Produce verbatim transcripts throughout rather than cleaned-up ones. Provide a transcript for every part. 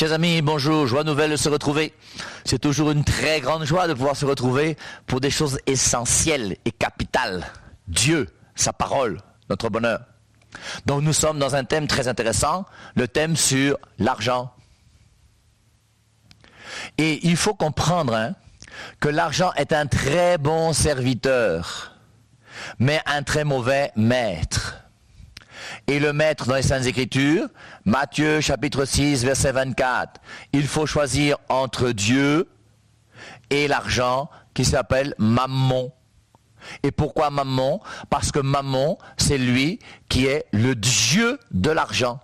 Chers amis, bonjour, joie nouvelle de se retrouver. C'est toujours une très grande joie de pouvoir se retrouver pour des choses essentielles et capitales. Dieu, sa parole, notre bonheur. Donc nous sommes dans un thème très intéressant, le thème sur l'argent. Et il faut comprendre hein, que l'argent est un très bon serviteur, mais un très mauvais maître. Et le maître dans les Saintes Écritures, Matthieu chapitre six, verset vingt-quatre, il faut choisir entre Dieu et l'argent qui s'appelle Mammon. Et pourquoi Mammon? Parce que Mammon, c'est lui qui est le Dieu de l'argent.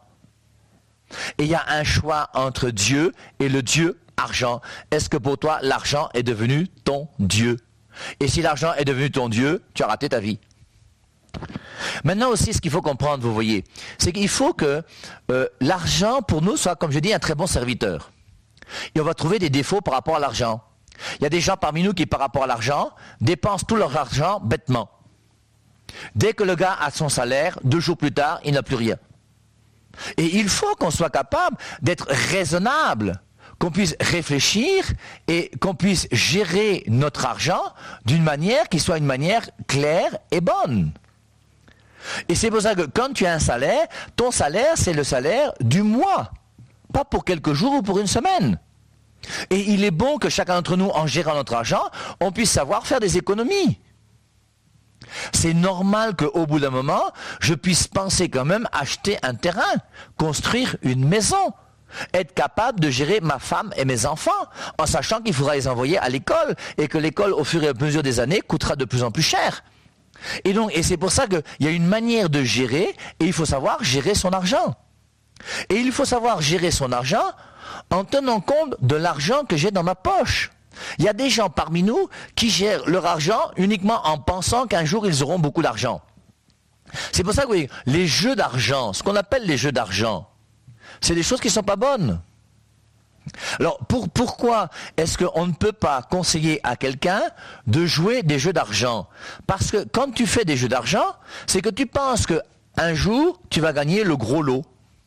Et il y a un choix entre Dieu et le Dieu argent. Est-ce que pour toi, l'argent est devenu ton Dieu? Et si l'argent est devenu ton Dieu, tu as raté ta vie. Maintenant aussi, ce qu'il faut comprendre, vous voyez, c'est qu'il faut que euh, l'argent, pour nous, soit, comme je dis, un très bon serviteur. Et on va trouver des défauts par rapport à l'argent. Il y a des gens parmi nous qui, par rapport à l'argent, dépensent tout leur argent bêtement. Dès que le gars a son salaire, deux jours plus tard, il n'a plus rien. Et il faut qu'on soit capable d'être raisonnable, qu'on puisse réfléchir et qu'on puisse gérer notre argent d'une manière qui soit une manière claire et bonne. Et c'est pour ça que quand tu as un salaire, ton salaire, c'est le salaire du mois, pas pour quelques jours ou pour une semaine. Et il est bon que chacun d'entre nous, en gérant notre argent, on puisse savoir faire des économies. C'est normal qu'au bout d'un moment, je puisse penser quand même acheter un terrain, construire une maison, être capable de gérer ma femme et mes enfants, en sachant qu'il faudra les envoyer à l'école, et que l'école, au fur et à mesure des années, coûtera de plus en plus cher. Et donc, et c'est pour ça qu'il y a une manière de gérer, et il faut savoir gérer son argent. Et il faut savoir gérer son argent en tenant compte de l'argent que j'ai dans ma poche. Il y a des gens parmi nous qui gèrent leur argent uniquement en pensant qu'un jour ils auront beaucoup d'argent. C'est pour ça que oui, les jeux d'argent, ce qu'on appelle les jeux d'argent, c'est des choses qui ne sont pas bonnes. Alors, pour, pourquoi est-ce qu'on ne peut pas conseiller à quelqu'un de jouer des jeux d'argent? Parce que quand tu fais des jeux d'argent, c'est que tu penses qu'un jour, tu vas gagner le gros lot.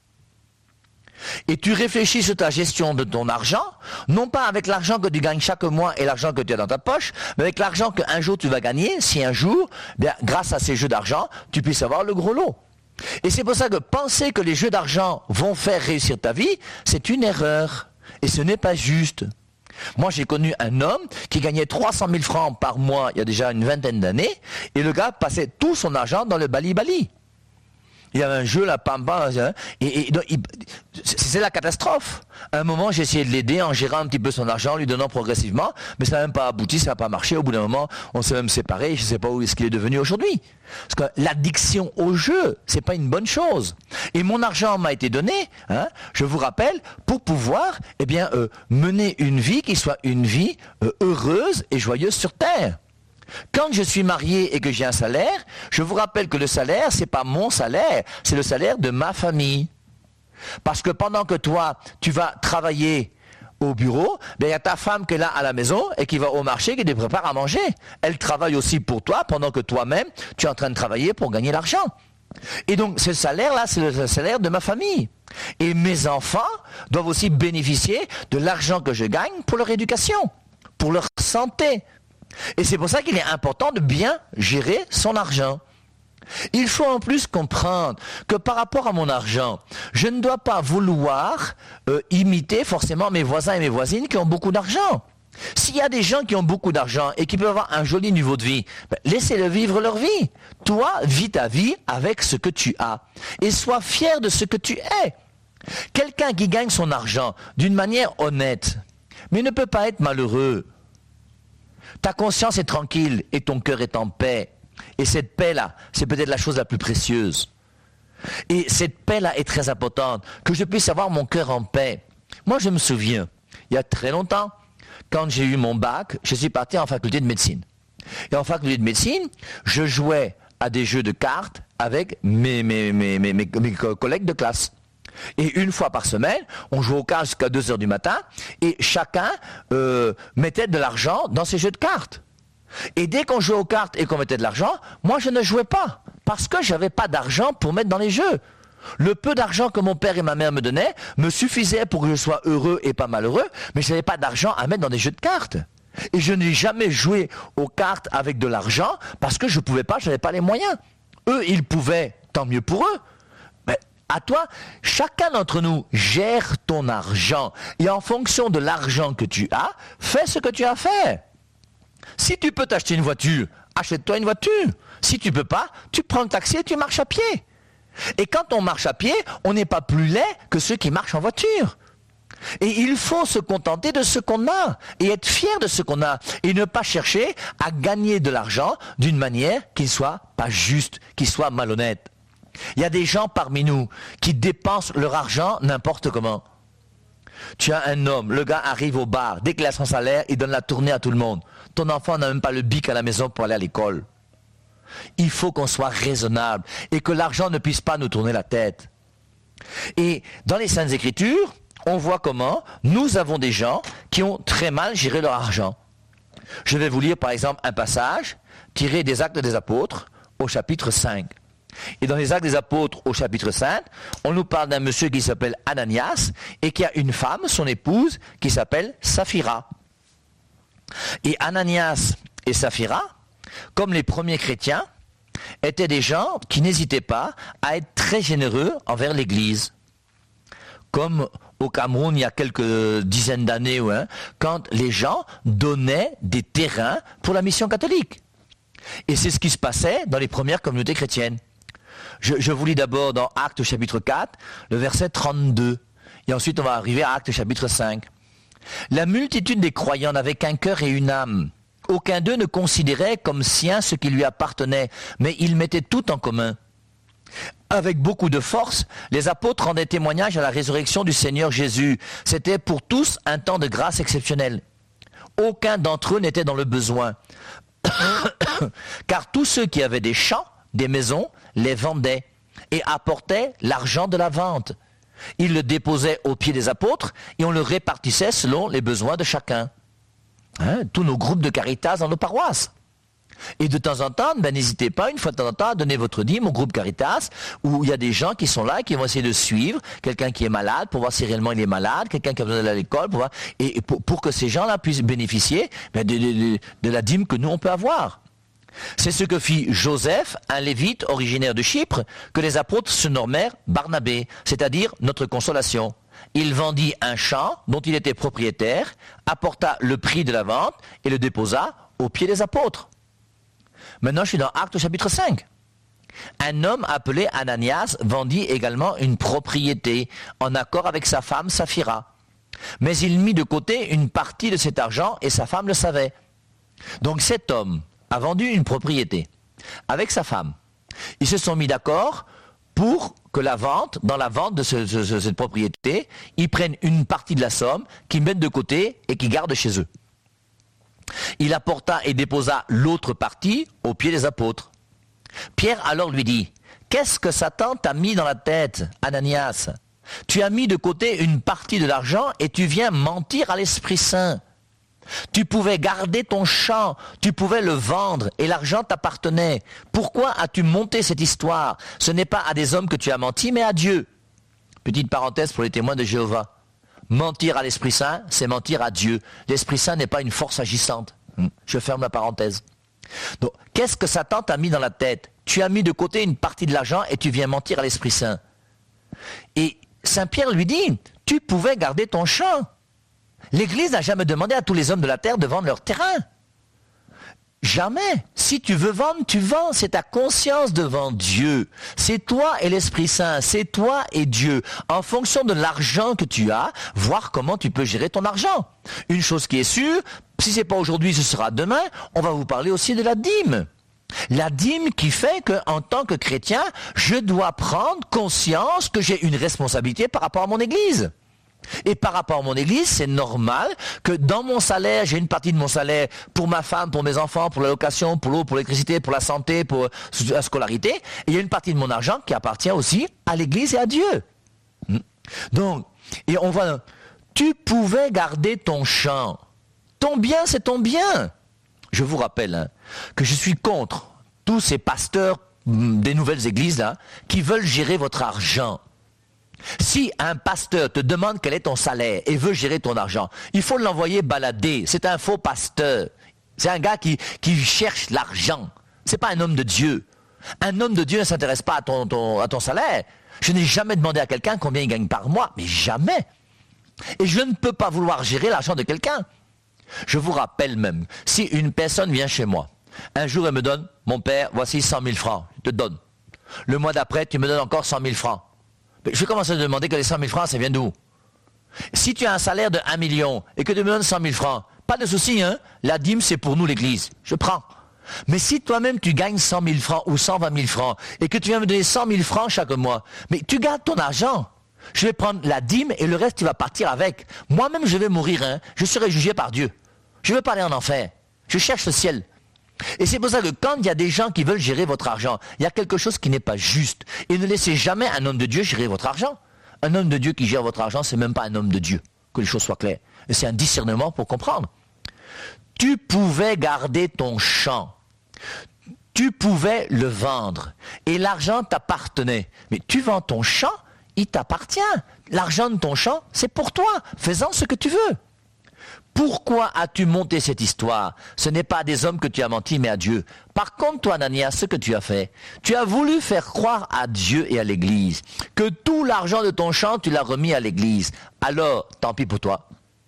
Et tu réfléchis sur ta gestion de ton argent, non pas avec l'argent que tu gagnes chaque mois et l'argent que tu as dans ta poche, mais avec l'argent qu'un jour tu vas gagner, si un jour, bien, grâce à ces jeux d'argent, tu puisses avoir le gros lot. Et c'est pour ça que penser que les jeux d'argent vont faire réussir ta vie, c'est une erreur. Et ce n'est pas juste. Moi, j'ai connu un homme qui gagnait trois cent mille francs par mois il y a déjà une vingtaine d'années, et le gars passait tout son argent dans le bali-bali. Il y avait un jeu là, pam pam, et, et, et donc, il, c'est la catastrophe. À un moment, j'ai essayé de l'aider en gérant un petit peu son argent, lui donnant progressivement, mais ça n'a même pas abouti, ça n'a pas marché. Au bout d'un moment, on s'est même séparés, je ne sais pas où est-ce qu'il est devenu aujourd'hui. Parce que l'addiction au jeu, c'est pas une bonne chose. Et mon argent m'a été donné, hein, je vous rappelle, pour pouvoir, eh bien, euh, mener une vie qui soit une vie euh, heureuse et joyeuse sur terre. Quand je suis marié et que j'ai un salaire, je vous rappelle que le salaire, c'est pas mon salaire, c'est le salaire de ma famille. Parce que pendant que toi, tu vas travailler au bureau, ben, il y a ta femme qui est là à la maison et qui va au marché, qui te prépare à manger. Elle travaille aussi pour toi pendant que toi-même, tu es en train de travailler pour gagner l'argent. Et donc, ce salaire-là, c'est le salaire de ma famille. Et mes enfants doivent aussi bénéficier de l'argent que je gagne pour leur éducation, pour leur santé. Et c'est pour ça qu'il est important de bien gérer son argent. Il faut en plus comprendre que par rapport à mon argent, je ne dois pas vouloir euh, imiter forcément mes voisins et mes voisines qui ont beaucoup d'argent. S'il y a des gens qui ont beaucoup d'argent et qui peuvent avoir un joli niveau de vie, ben, laissez-le vivre leur vie. Toi, vis ta vie avec ce que tu as. Et sois fier de ce que tu es. Quelqu'un qui gagne son argent d'une manière honnête, mais ne peut pas être malheureux. Ta conscience est tranquille et ton cœur est en paix. Et cette paix-là, c'est peut-être la chose la plus précieuse. Et cette paix-là est très importante, que je puisse avoir mon cœur en paix. Moi, je me souviens, il y a très longtemps, quand j'ai eu mon bac, je suis parti en faculté de médecine. Et en faculté de médecine, je jouais à des jeux de cartes avec mes, mes, mes, mes, mes, mes collègues de classe. Et une fois par semaine, on jouait aux cartes jusqu'à deux heures du matin, et chacun euh, mettait de l'argent dans ces jeux de cartes. Et dès qu'on jouait aux cartes et qu'on mettait de l'argent, moi je ne jouais pas, parce que je n'avais pas d'argent pour mettre dans les jeux. Le peu d'argent que mon père et ma mère me donnaient me suffisait pour que je sois heureux et pas malheureux, mais je n'avais pas d'argent à mettre dans des jeux de cartes. Et je n'ai jamais joué aux cartes avec de l'argent parce que je ne pouvais pas, je n'avais pas les moyens. Eux, ils pouvaient, tant mieux pour eux. Mais à toi, chacun d'entre nous gère ton argent. Et en fonction de l'argent que tu as, fais ce que tu as fait. Si tu peux t'acheter une voiture, achète-toi une voiture. Si tu ne peux pas, tu prends le taxi et tu marches à pied. Et quand on marche à pied, on n'est pas plus laid que ceux qui marchent en voiture. Et il faut se contenter de ce qu'on a et être fier de ce qu'on a et ne pas chercher à gagner de l'argent d'une manière qui ne soit pas juste, qui soit malhonnête. Il y a des gens parmi nous qui dépensent leur argent n'importe comment. Tu as un homme, le gars arrive au bar, dès qu'il a son salaire, il donne la tournée à tout le monde. Ton enfant n'a même pas le bic à la maison pour aller à l'école. Il faut qu'on soit raisonnable et que l'argent ne puisse pas nous tourner la tête. Et dans les Saintes Écritures, on voit comment nous avons des gens qui ont très mal géré leur argent. Je vais vous lire par exemple un passage tiré des Actes des Apôtres au chapitre cinq. Et dans les Actes des Apôtres au chapitre cinq, on nous parle d'un monsieur qui s'appelle Ananias et qui a une femme, son épouse, qui s'appelle Saphira. Et Ananias et Saphira, comme les premiers chrétiens, étaient des gens qui n'hésitaient pas à être très généreux envers l'Église. Comme au Cameroun, il y a quelques dizaines d'années, ouais, quand les gens donnaient des terrains pour la mission catholique. Et c'est ce qui se passait dans les premières communautés chrétiennes. Je, je vous lis d'abord dans Actes chapitre quatre, le verset trente-deux. Et ensuite, on va arriver à Actes chapitre cinq. La multitude des croyants n'avait qu'un cœur et une âme. Aucun d'eux ne considérait comme sien ce qui lui appartenait, mais ils mettaient tout en commun. Avec beaucoup de force, les apôtres rendaient témoignage à la résurrection du Seigneur Jésus. C'était pour tous un temps de grâce exceptionnel. Aucun d'entre eux n'était dans le besoin. Car tous ceux qui avaient des champs, des maisons, les vendaient et apportaient l'argent de la vente. Ils le déposaient aux pieds des apôtres et on le répartissait selon les besoins de chacun. Hein, tous nos groupes de Caritas dans nos paroisses. Et de temps en temps, ben, n'hésitez pas, une fois de temps en temps, à donner votre dîme au groupe Caritas, où il y a des gens qui sont là et qui vont essayer de suivre quelqu'un qui est malade, pour voir si réellement il est malade, quelqu'un qui a besoin d'aller à l'école, pour voir, et pour, pour que ces gens-là puissent bénéficier ben, de, de, de, de la dîme que nous, on peut avoir. C'est ce que fit Joseph, un lévite originaire de Chypre, que les apôtres se nommèrent Barnabé, c'est-à-dire notre consolation. Il vendit un champ dont il était propriétaire, apporta le prix de la vente et le déposa aux pieds des apôtres. Maintenant, je suis dans Actes chapitre cinq. Un homme appelé Ananias vendit également une propriété en accord avec sa femme Saphira. Mais il mit de côté une partie de cet argent et sa femme le savait. Donc cet homme a vendu une propriété avec sa femme. Ils se sont mis d'accord pour que la vente, dans la vente de ce, ce, cette propriété, ils prennent une partie de la somme, qu'ils mettent de côté et qu'ils gardent chez eux. Il apporta et déposa l'autre partie aux pieds des apôtres. Pierre alors lui dit, « Qu'est-ce que Satan t'a mis dans la tête, Ananias ? Tu as mis de côté une partie de l'argent et tu viens mentir à l'Esprit Saint. Tu pouvais garder ton champ, tu pouvais le vendre et l'argent t'appartenait. Pourquoi as-tu monté cette histoire ? Ce n'est pas à des hommes que tu as menti, mais à Dieu. » Petite parenthèse pour les témoins de Jéhovah. Mentir à l'Esprit Saint, c'est mentir à Dieu. L'Esprit Saint n'est pas une force agissante. Je ferme la parenthèse. Donc, qu'est-ce que Satan t'a mis dans la tête ? Tu as mis de côté une partie de l'argent et tu viens mentir à l'Esprit Saint. Et Saint Pierre lui dit, tu pouvais garder ton champ. L'Église n'a jamais demandé à tous les hommes de la terre de vendre leur terrain. Jamais. Si tu veux vendre, tu vends. C'est ta conscience devant Dieu. C'est toi et l'Esprit Saint. C'est toi et Dieu. En fonction de l'argent que tu as, voir comment tu peux gérer ton argent. Une chose qui est sûre, si c'est pas aujourd'hui, ce sera demain, on va vous parler aussi de la dîme. La dîme qui fait que, en tant que chrétien, je dois prendre conscience que j'ai une responsabilité par rapport à mon Église. Et par rapport à mon église, c'est normal que dans mon salaire, j'ai une partie de mon salaire pour ma femme, pour mes enfants, pour la location, pour l'eau, pour l'électricité, pour la santé, pour la scolarité. Et il y a une partie de mon argent qui appartient aussi à l'église et à Dieu. Donc, et on voit, tu pouvais garder ton champ. Ton bien, c'est ton bien. Je vous rappelle hein, que je suis contre tous ces pasteurs des nouvelles églises là, qui veulent gérer votre argent. Si un pasteur te demande quel est ton salaire et veut gérer ton argent, il faut l'envoyer balader. C'est un faux pasteur. C'est un gars qui, qui cherche l'argent. C'est pas un homme de Dieu. Un homme de Dieu ne s'intéresse pas à ton, ton, à ton salaire. Je n'ai jamais demandé à quelqu'un combien il gagne par mois, mais jamais. Et je ne peux pas vouloir gérer l'argent de quelqu'un. Je vous rappelle même, si une personne vient chez moi, un jour elle me donne, mon père, voici cent mille francs, je te donne. Le mois d'après, tu me donnes encore cent mille francs. Je vais commencer à te demander que les cent mille francs, ça vient d'où? Si tu as un salaire de un million et que tu me donnes cent mille francs, pas de souci, hein? La dîme, c'est pour nous l'église. Je prends. Mais si toi-même tu gagnes cent mille francs ou cent vingt mille francs et que tu viens me donner cent mille francs chaque mois, mais tu gardes ton argent. Je vais prendre la dîme et le reste, tu vas partir avec. Moi-même, je vais mourir, hein? Je serai jugé par Dieu. Je ne veux pas aller en enfer. Je cherche le ciel. Et c'est pour ça que quand il y a des gens qui veulent gérer votre argent, il y a quelque chose qui n'est pas juste. Et ne laissez jamais un homme de Dieu gérer votre argent. Un homme de Dieu qui gère votre argent, c'est même pas un homme de Dieu. Que les choses soient claires. Et c'est un discernement pour comprendre. Tu pouvais garder ton champ. Tu pouvais le vendre. Et l'argent t'appartenait. Mais tu vends ton champ, il t'appartient. L'argent de ton champ, c'est pour toi. Fais-en ce que tu veux. Pourquoi as-tu monté cette histoire? Ce n'est pas à des hommes que tu as menti, mais à Dieu. Par contre, toi, Ananias, ce que tu as fait, tu as voulu faire croire à Dieu et à l'Église que tout l'argent de ton champ, tu l'as remis à l'Église. Alors, tant pis pour toi.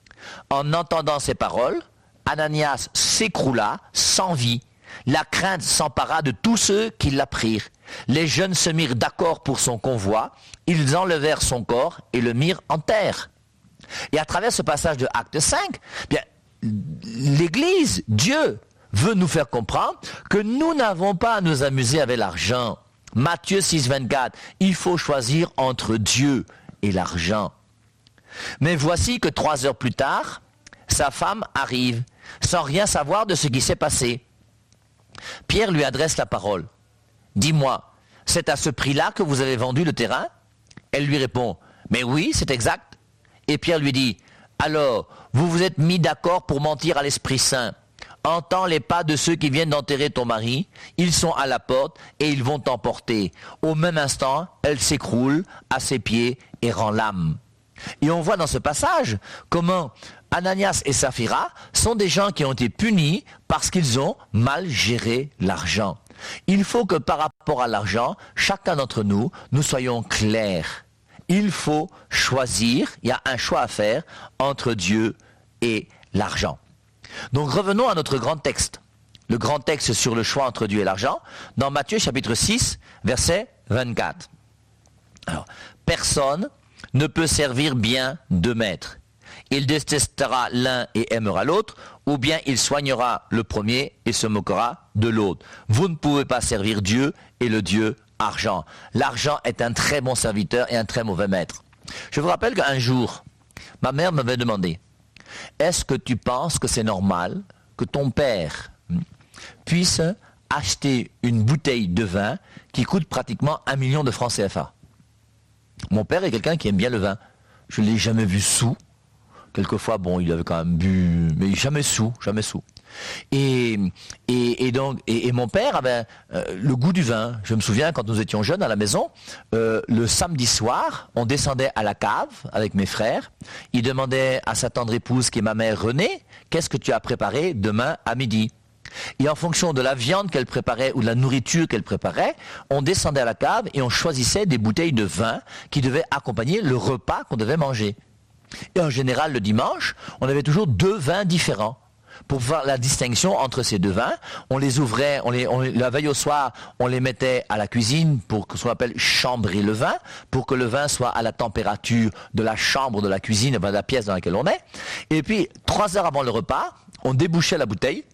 En entendant ces paroles, Ananias s'écroula sans vie. La crainte s'empara de tous ceux qui l'apprirent. Les jeunes se mirent d'accord pour son convoi. Ils enlevèrent son corps et le mirent en terre. Et à travers ce passage de Acte cinq, bien, l'Église, Dieu, veut nous faire comprendre que nous n'avons pas à nous amuser avec l'argent. Matthieu six, vingt-quatre, il faut choisir entre Dieu et l'argent. Mais voici que trois heures plus tard, sa femme arrive, sans rien savoir de ce qui s'est passé. Pierre lui adresse la parole. « Dis-moi, c'est à ce prix-là que vous avez vendu le terrain ?» Elle lui répond, « Mais oui, c'est exact. » Et Pierre lui dit, « Alors, vous vous êtes mis d'accord pour mentir à l'Esprit Saint. Entends les pas de ceux qui viennent d'enterrer ton mari. Ils sont à la porte et ils vont t'emporter. » Au même instant, elle s'écroule à ses pieds et rend l'âme. Et on voit dans ce passage comment Ananias et Saphira sont des gens qui ont été punis parce qu'ils ont mal géré l'argent. Il faut que par rapport à l'argent, chacun d'entre nous, nous soyons clairs. Il faut choisir, il y a un choix à faire entre Dieu et l'argent. Donc revenons à notre grand texte. Le grand texte sur le choix entre Dieu et l'argent, dans Matthieu chapitre six, verset vingt-quatre. Alors, personne ne peut servir bien deux maîtres. Il détestera l'un et aimera l'autre, ou bien il soignera le premier et se moquera de l'autre. Vous ne pouvez pas servir Dieu et le Dieu argent. L'argent est un très bon serviteur et un très mauvais maître. Je vous rappelle qu'un jour, ma mère m'avait demandé, est-ce que tu penses que c'est normal que ton père puisse acheter une bouteille de vin qui coûte pratiquement un million de francs C F A? Mon père est quelqu'un qui aime bien le vin. Je ne l'ai jamais vu sous. Quelquefois, bon, il avait quand même bu, mais jamais sous, jamais sous. Et, et, et donc, et, et mon père avait euh, le goût du vin. Je me souviens quand nous étions jeunes à la maison, euh, le samedi soir, on descendait à la cave avec mes frères. Il demandait à sa tendre épouse, qui est ma mère Renée, qu'est-ce que tu as préparé demain à midi? Et en fonction de la viande qu'elle préparait ou de la nourriture qu'elle préparait, on descendait à la cave et on choisissait des bouteilles de vin qui devaient accompagner le repas qu'on devait manger. Et en général, le dimanche, on avait toujours deux vins différents. Pour voir la distinction entre ces deux vins, on les ouvrait, on les, on, la veille au soir, on les mettait à la cuisine pour ce qu'on appelle chambrer le vin, pour que le vin soit à la température de la chambre, de la cuisine, de la pièce dans laquelle on est. Et puis, trois heures avant le repas, on débouchait la bouteille.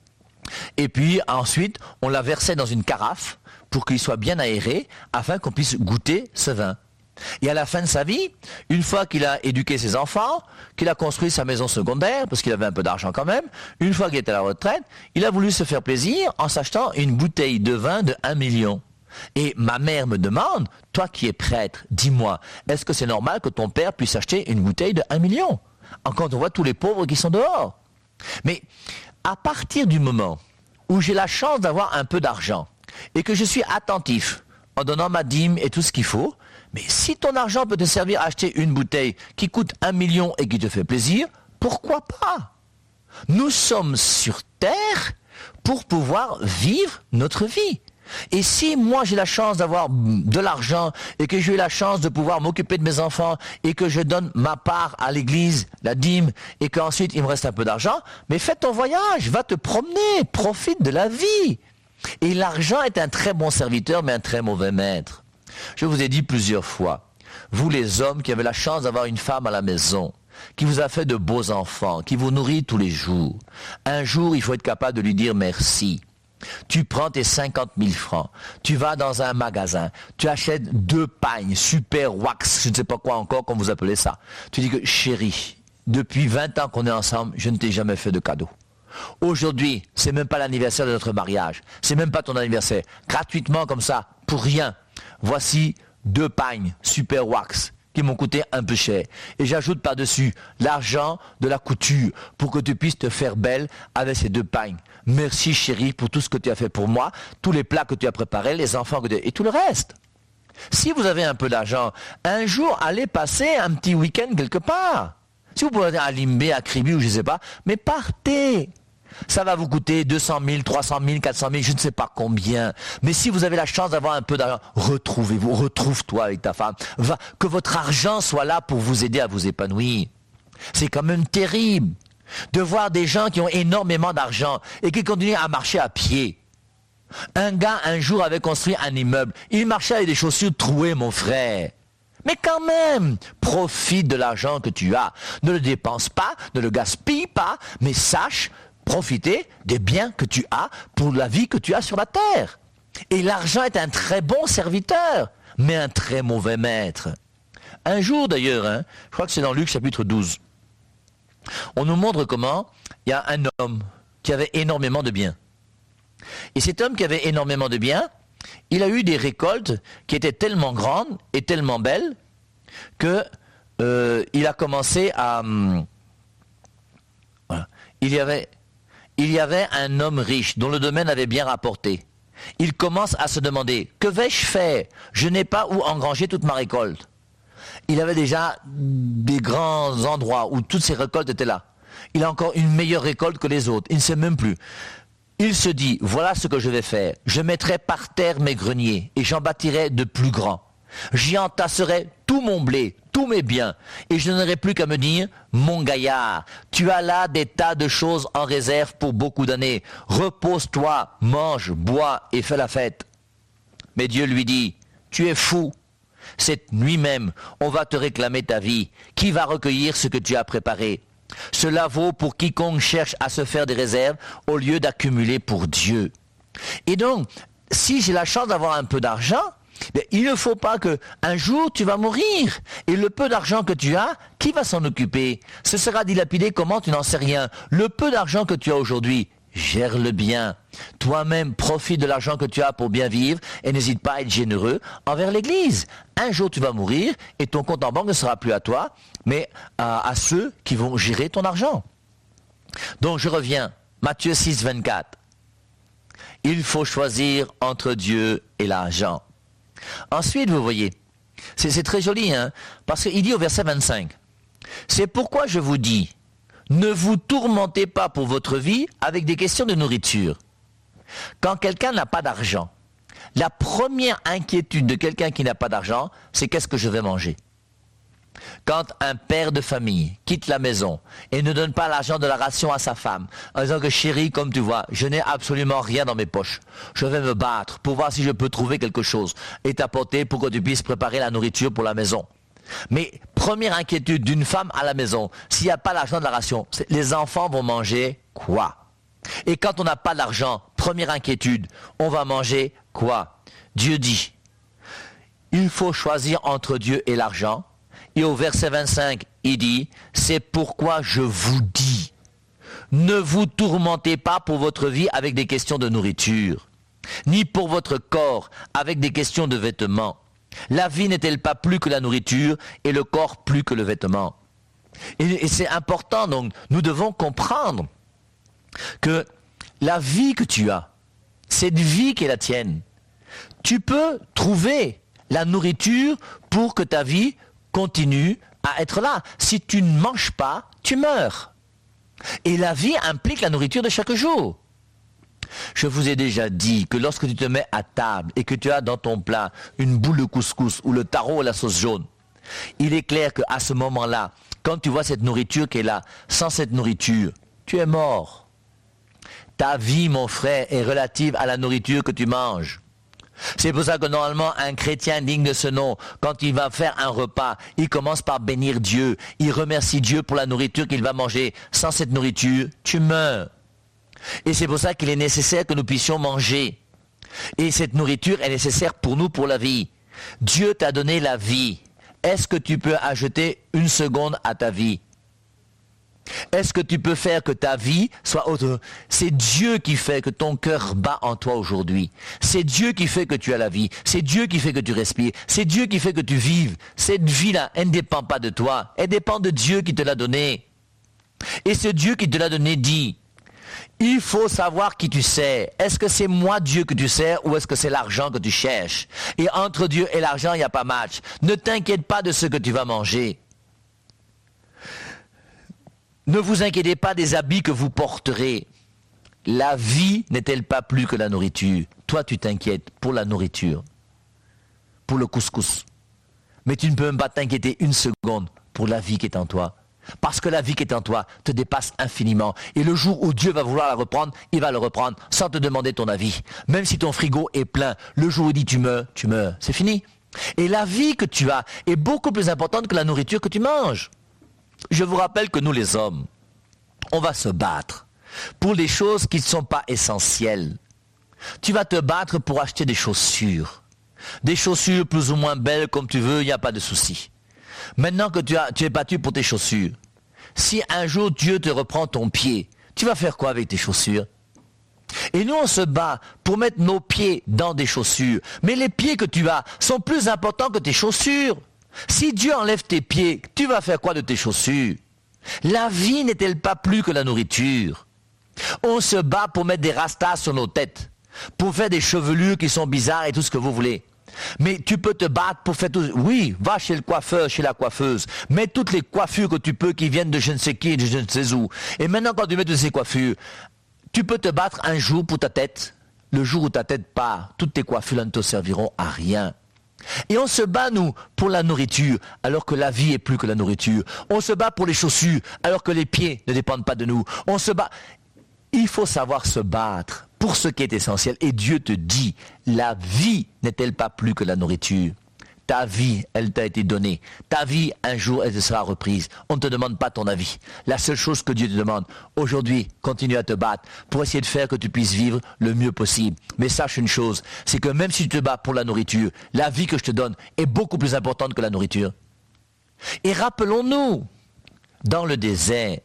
Et puis ensuite, on la versait dans une carafe pour qu'il soit bien aéré, afin qu'on puisse goûter ce vin. Et à la fin de sa vie, une fois qu'il a éduqué ses enfants, qu'il a construit sa maison secondaire, parce qu'il avait un peu d'argent quand même, une fois qu'il était à la retraite, il a voulu se faire plaisir en s'achetant une bouteille de vin de un million. Et ma mère me demande, toi qui es prêtre, dis-moi, est-ce que c'est normal que ton père puisse acheter une bouteille de un million? Quand on voit tous les pauvres qui sont dehors. Mais à partir du moment où j'ai la chance d'avoir un peu d'argent, et que je suis attentif en donnant ma dîme et tout ce qu'il faut, mais si ton argent peut te servir à acheter une bouteille qui coûte un million et qui te fait plaisir, pourquoi pas? Nous sommes sur terre pour pouvoir vivre notre vie. Et si moi j'ai la chance d'avoir de l'argent et que j'ai la chance de pouvoir m'occuper de mes enfants et que je donne ma part à l'église, la dîme, et qu'ensuite il me reste un peu d'argent, mais fais ton voyage, va te promener, profite de la vie. Et l'argent est un très bon serviteur mais un très mauvais maître. Je vous ai dit plusieurs fois, vous les hommes qui avez la chance d'avoir une femme à la maison, qui vous a fait de beaux enfants, qui vous nourrit tous les jours, un jour il faut être capable de lui dire merci. Tu prends tes cinquante mille francs, tu vas dans un magasin, tu achètes deux pagnes, super wax, je ne sais pas quoi encore, comme vous appelez ça. Tu dis que chérie, depuis vingt ans qu'on est ensemble, je ne t'ai jamais fait de cadeau. Aujourd'hui, c'est même pas l'anniversaire de notre mariage, c'est même pas ton anniversaire. Gratuitement comme ça, pour rien, voici deux pagnes, super wax, qui m'ont coûté un peu cher. Et j'ajoute par-dessus l'argent de la couture pour que tu puisses te faire belle avec ces deux pagnes. Merci chérie pour tout ce que tu as fait pour moi, tous les plats que tu as préparés, les enfants que tu as... et tout le reste. Si vous avez un peu d'argent, un jour, allez passer un petit week-end quelque part. Si vous pouvez aller à Limbé, à Kribi ou je ne sais pas, mais partez. Ça va vous coûter deux cent mille, trois cent mille, quatre cent mille, je ne sais pas combien. Mais si vous avez la chance d'avoir un peu d'argent, retrouvez-vous, retrouve-toi avec ta femme. Va, que votre argent soit là pour vous aider à vous épanouir. C'est quand même terrible de voir des gens qui ont énormément d'argent et qui continuent à marcher à pied. Un gars, un jour, avait construit un immeuble. Il marchait avec des chaussures trouées, mon frère. Mais quand même, profite de l'argent que tu as. Ne le dépense pas, ne le gaspille pas, mais sache profiter des biens que tu as pour la vie que tu as sur la terre. Et l'argent est un très bon serviteur, mais un très mauvais maître. Un jour d'ailleurs, hein, je crois que c'est dans Luc chapitre douze, on nous montre comment il y a un homme qui avait énormément de biens. Et cet homme qui avait énormément de biens, il a eu des récoltes qui étaient tellement grandes et tellement belles que euh, il a commencé à... Hum, voilà, il y avait... Il y avait un homme riche dont le domaine avait bien rapporté. Il commence à se demander, que vais-je faire? Je n'ai pas où engranger toute ma récolte. Il avait déjà des grands endroits où toutes ses récoltes étaient là. Il a encore une meilleure récolte que les autres. Il ne sait même plus. Il se dit, voilà ce que je vais faire. Je mettrai par terre mes greniers et j'en bâtirai de plus grands. J'y entasserai tout mon blé, tous mes biens, et je n'aurai plus qu'à me dire, mon gaillard, tu as là des tas de choses en réserve pour beaucoup d'années. Repose-toi, mange, bois et fais la fête. Mais Dieu lui dit, tu es fou. Cette nuit même, on va te réclamer ta vie. Qui va recueillir ce que tu as préparé? Cela vaut pour quiconque cherche à se faire des réserves au lieu d'accumuler pour Dieu. Et donc, si j'ai la chance d'avoir un peu d'argent, mais il ne faut pas que un jour tu vas mourir. Et le peu d'argent que tu as, qui va s'en occuper? Ce sera dilapidé comment, tu n'en sais rien. Le peu d'argent que tu as aujourd'hui, gère-le bien. Toi-même, profite de l'argent que tu as pour bien vivre et n'hésite pas à être généreux envers l'Église. Un jour tu vas mourir et ton compte en banque ne sera plus à toi, mais à, à ceux qui vont gérer ton argent. Donc je reviens, Matthieu six, vingt-quatre. Il faut choisir entre Dieu et l'argent. Ensuite, vous voyez, c'est, c'est très joli, hein, parce qu'il dit au verset vingt-cinq, c'est pourquoi je vous dis, ne vous tourmentez pas pour votre vie avec des questions de nourriture. Quand quelqu'un n'a pas d'argent, la première inquiétude de quelqu'un qui n'a pas d'argent, c'est qu'est-ce que je vais manger. Quand un père de famille quitte la maison et ne donne pas l'argent de la ration à sa femme, en disant que chérie, comme tu vois, je n'ai absolument rien dans mes poches. Je vais me battre pour voir si je peux trouver quelque chose et t'apporter pour que tu puisses préparer la nourriture pour la maison. Mais première inquiétude d'une femme à la maison, s'il n'y a pas l'argent de la ration, les enfants vont manger quoi? Et quand on n'a pas d'argent, première inquiétude, on va manger quoi? Dieu dit, il faut choisir entre Dieu et l'argent. Et au verset vingt-cinq, il dit, c'est pourquoi je vous dis, ne vous tourmentez pas pour votre vie avec des questions de nourriture, ni pour votre corps avec des questions de vêtements. La vie n'est-elle pas plus que la nourriture et le corps plus que le vêtement? Et, et c'est important, donc, nous devons comprendre que la vie que tu as, cette vie qui est la tienne, Tu peux trouver la nourriture pour que ta vie continue à être là. Si tu ne manges pas, tu meurs. Et la vie implique la nourriture de chaque jour. Je vous ai déjà dit que lorsque tu te mets à table et que tu as dans ton plat une boule de couscous ou le taro et la sauce jaune, il est clair qu'à ce moment-là, quand tu vois cette nourriture qui est là, sans cette nourriture, tu es mort. Ta vie, mon frère, est relative à la nourriture que tu manges. C'est pour ça que normalement, un chrétien digne de ce nom, quand il va faire un repas, il commence par bénir Dieu. Il remercie Dieu pour la nourriture qu'il va manger. Sans cette nourriture, tu meurs. Et c'est pour ça qu'il est nécessaire que nous puissions manger. Et cette nourriture est nécessaire pour nous, pour la vie. Dieu t'a donné la vie. Est-ce que tu peux ajouter une seconde à ta vie? Est-ce que tu peux faire que ta vie soit autre? C'est Dieu qui fait que ton cœur bat en toi aujourd'hui. C'est Dieu qui fait que tu as la vie. C'est Dieu qui fait que tu respires. C'est Dieu qui fait que tu vives. Cette vie-là, elle ne dépend pas de toi. Elle dépend de Dieu qui te l'a donnée. Et ce Dieu qui te l'a donnée dit, il faut savoir qui tu sers. Est-ce que c'est moi Dieu que tu sers ou est-ce que c'est l'argent que tu cherches? Et entre Dieu et l'argent, il n'y a pas match. Ne t'inquiète pas de ce que tu vas manger. Ne vous inquiétez pas des habits que vous porterez. La vie n'est-elle pas plus que la nourriture? Toi, tu t'inquiètes pour la nourriture, pour le couscous. Mais tu ne peux même pas t'inquiéter une seconde pour la vie qui est en toi. Parce que la vie qui est en toi te dépasse infiniment. Et le jour où Dieu va vouloir la reprendre, il va le reprendre sans te demander ton avis. Même si ton frigo est plein, le jour où il dit tu meurs, tu meurs. C'est fini. Et la vie que tu as est beaucoup plus importante que la nourriture que tu manges. Je vous rappelle que nous les hommes, on va se battre pour les choses qui ne sont pas essentielles. Tu vas te battre pour acheter des chaussures. Des chaussures plus ou moins belles comme tu veux, il n'y a pas de souci. Maintenant que tu, as, tu es battu pour tes chaussures, si un jour Dieu te reprend ton pied, tu vas faire quoi avec tes chaussures? Et nous on se bat pour mettre nos pieds dans des chaussures. Mais les pieds que tu as sont plus importants que tes chaussures. Si Dieu enlève tes pieds, tu vas faire quoi de tes chaussures? La vie n'est-elle pas plus que la nourriture? On se bat pour mettre des rastas sur nos têtes, pour faire des chevelures qui sont bizarres et tout ce que vous voulez. Mais tu peux te battre pour faire tout. Oui, va chez le coiffeur, chez la coiffeuse. Mets toutes les coiffures que tu peux qui viennent de je ne sais qui, de je ne sais où. Et maintenant quand tu mets toutes ces coiffures, tu peux te battre un jour pour ta tête. Le jour où ta tête part, toutes tes coiffures ne te serviront à rien. Et on se bat, nous, pour la nourriture, alors que la vie est plus que la nourriture. On se bat pour les chaussures, alors que les pieds ne dépendent pas de nous. On se bat. Il faut savoir se battre pour ce qui est essentiel. Et Dieu te dit, la vie n'est-elle pas plus que la nourriture? Ta vie, elle t'a été donnée. Ta vie, un jour, elle te sera reprise. On ne te demande pas ton avis. La seule chose que Dieu te demande, aujourd'hui, continue à te battre pour essayer de faire que tu puisses vivre le mieux possible. Mais sache une chose, c'est que même si tu te bats pour la nourriture, la vie que je te donne est beaucoup plus importante que la nourriture. Et rappelons-nous, dans le désert,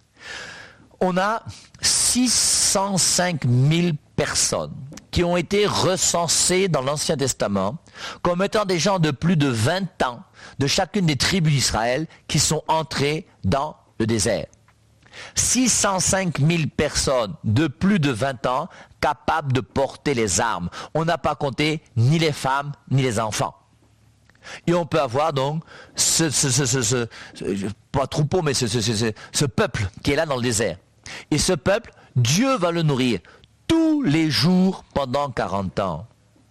on a six cent cinq mille personnes qui ont été recensées dans l'Ancien Testament comme étant des gens de plus de vingt ans de chacune des tribus d'Israël qui sont entrés dans le désert. six cent cinq mille personnes de plus de vingt ans capables de porter les armes. On n'a pas compté ni les femmes ni les enfants. Et on peut avoir donc ce, ce, ce, ce, ce, ce pas troupeau, mais ce, ce, ce, ce, ce peuple qui est là dans le désert. Et ce peuple, Dieu va le nourrir tous les jours pendant quarante ans.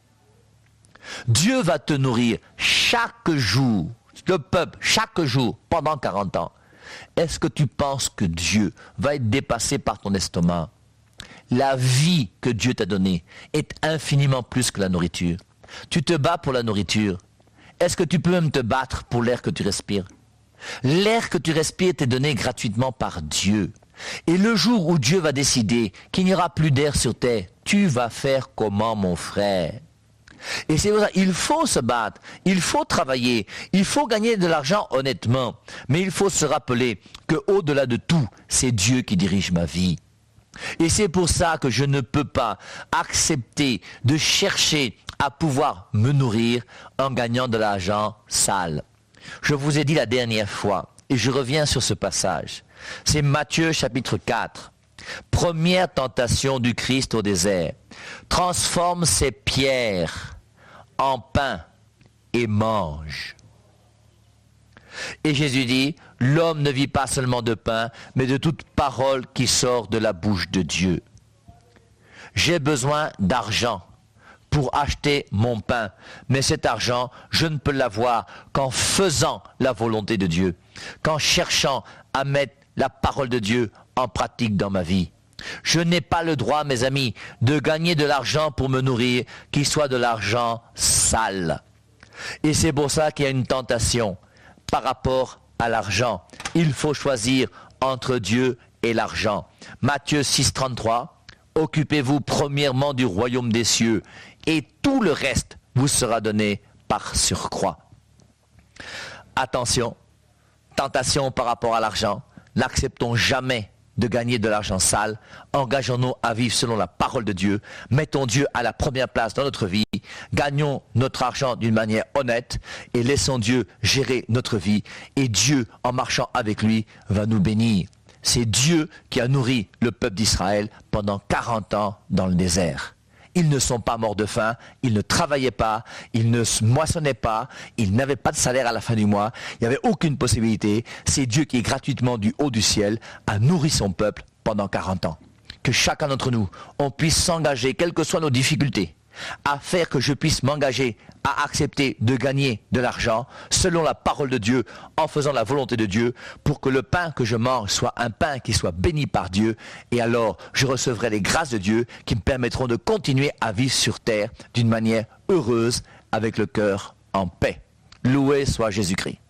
Dieu va te nourrir chaque jour, le peuple, chaque jour, pendant quarante ans. Est-ce que tu penses que Dieu va être dépassé par ton estomac? La vie que Dieu t'a donnée est infiniment plus que la nourriture. Tu te bats pour la nourriture. Est-ce que tu peux même te battre pour l'air que tu respires? L'air que tu respires t'est donné gratuitement par Dieu. Et le jour où Dieu va décider qu'il n'y aura plus d'air sur terre, tu vas faire comment, mon frère? Et c'est pour ça, il faut se battre, il faut travailler, il faut gagner de l'argent honnêtement, mais il faut se rappeler que au-delà de tout, c'est Dieu qui dirige ma vie. Et c'est pour ça que je ne peux pas accepter de chercher à pouvoir me nourrir en gagnant de l'argent sale. Je vous ai dit la dernière fois, et je reviens sur ce passage, c'est Matthieu chapitre quatre. Première tentation du Christ au désert. transforme ces pierres en pain et mange. Et Jésus dit, l'homme ne vit pas seulement de pain, mais de toute parole qui sort de la bouche de Dieu. J'ai besoin d'argent pour acheter mon pain, mais cet argent, je ne peux l'avoir qu'en faisant la volonté de Dieu, qu'en cherchant à mettre la parole de Dieu en pratique dans ma vie. Je n'ai pas le droit, mes amis, de gagner de l'argent pour me nourrir, qui soit de l'argent sale. Et c'est pour ça qu'il y a une tentation par rapport à l'argent. Il faut choisir entre Dieu et l'argent. Matthieu six, trente-trois, occupez-vous premièrement du royaume des cieux, et tout le reste vous sera donné par surcroît. Attention, tentation par rapport à l'argent, n'acceptons jamais de gagner de l'argent sale, engageons-nous à vivre selon la parole de Dieu, mettons Dieu à la première place dans notre vie, gagnons notre argent d'une manière honnête et laissons Dieu gérer notre vie, et Dieu, en marchant avec lui, va nous bénir. C'est Dieu qui a nourri le peuple d'Israël pendant quarante ans dans le désert. Ils ne sont pas morts de faim, ils ne travaillaient pas, ils ne moissonnaient pas, ils n'avaient pas de salaire à la fin du mois, il n'y avait aucune possibilité. C'est Dieu qui, gratuitement du haut du ciel, a nourri son peuple pendant quarante ans. Que chacun d'entre nous, on puisse s'engager, quelles que soient nos difficultés, à faire que je puisse m'engager à accepter de gagner de l'argent selon la parole de Dieu, en faisant la volonté de Dieu, pour que le pain que je mange soit un pain qui soit béni par Dieu, et alors je recevrai les grâces de Dieu qui me permettront de continuer à vivre sur terre d'une manière heureuse, avec le cœur en paix. Loué soit Jésus-Christ.